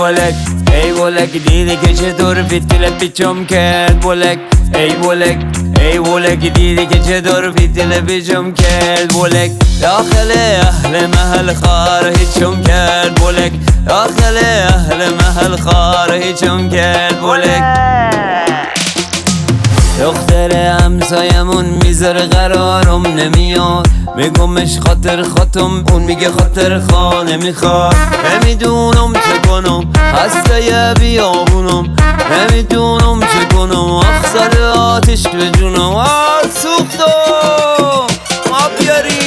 بولک ای بولک دیدی که چطور فیتیل پیچم کرد بولک ای بولک ای بولک دیدی که چطور فیتیل پیچم کرد بولک داخل اهل محل خار هیچم کرد بولک داخل اهل محل خار هیچم کرد بولک دختر همسایمون میذاره قرارم نمیاد میگمش خاطر خاتم اون میگه خاطر خانه میخواد نمیدونم چه کنم هسته بیابونم نمیدونم چه کنم اخسر آتش به جونم سوختم ما بیاری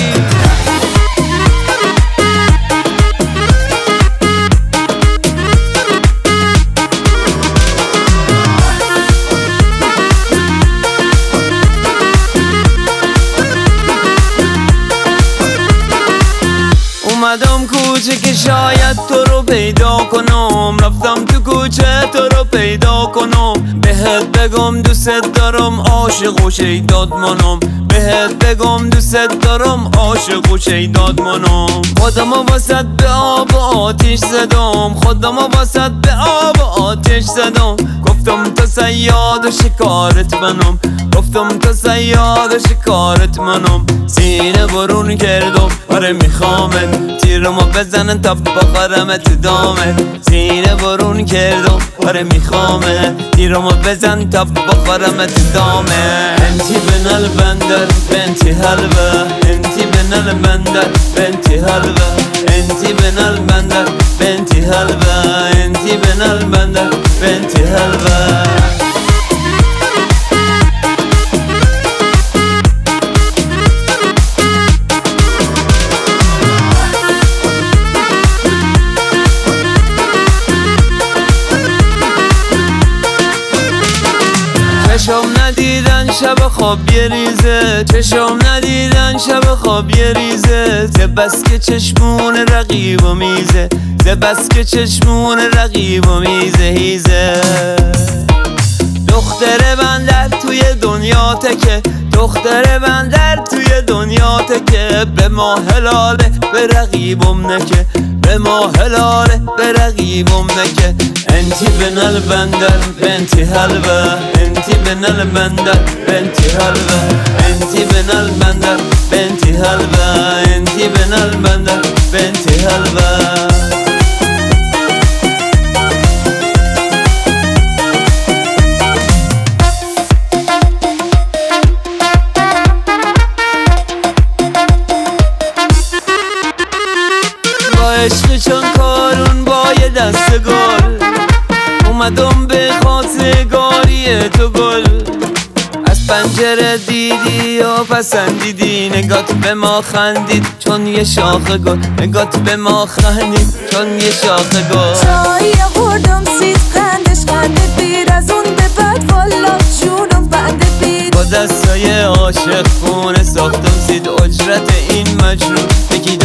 اومدم کوچه که شاید تو رو پیدا کنم رفتم تو کوچه تو رو پیدا کنم بهت بگم دوست دارم عاشق و شیداد منم بهت بگم دوست دارم عاشق و شیداد منم خودمو واسط به آب و آتش زدم خودمو واسط به آب و آتش زدم گفتم تو صیاد و شکارت منم گفتم تو صیاد و شکارت منم سینه برون کردم آره میخوامت تیرمو بزنن تا بخورم تو دامت سینه برون کردم آره میخوامت تیرمو بزن تا بخورم تو دامت انتی بن البندر بنتی حلوه انتی بن البندر بنتی حلوه انتی بن البندر بنتی حلوه انتی بن البندر بنتی حلوه چشم ندیدن شب خواب یه ریزه چشم ندیدن شب خواب یه ریزه زه بس که چشمون رقیب و میزه زه بس که چشمون رقیب و میزه هیزه دختر بندر توی دنیا تکه دختر بندر توی دنیا تکه به ما هلاله به رقیبم نکه به ما هلاله به رقیبم نکه انتی بن البندر بنتی حلوه انتی بن البندر بنتی حلوه انتی بن البندر بنتی حلوه انتی بن البندر بنتی حلوه عشق چون کارون با یه دست گل اومدم به خواستگاری تو گل از پنجره دیدی و پسندیدی نگات به ما خندید چون یه شاخ گل نگات به ما خندید چون یه شاخ گل چایی خوردم سید قندش قنده بیر از اون به بعد والا جونم بنده بید با دستای عاشق خونه ساختم سید اجرت این مجنون بگید